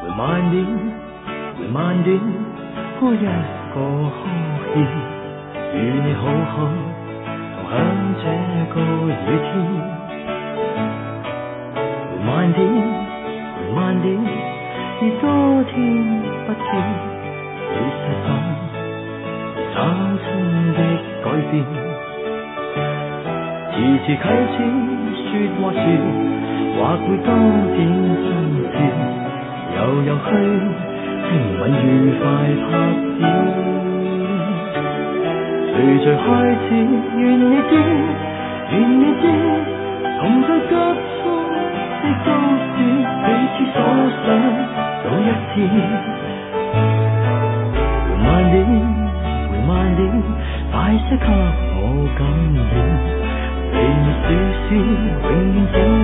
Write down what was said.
回慢點，回慢點，多一個呵欠，與你好好同享這個雨天。回慢點，回慢點，已多天不見，你細心生親的改變，遲遲啟齒說話時，或會多點心跳，悠去聽吻愉快拍片，隨着開始願你知，願你知，同在急速的都市，彼此所想有一天。回慢點，回慢點，快些給我感染，微微笑笑，永遠這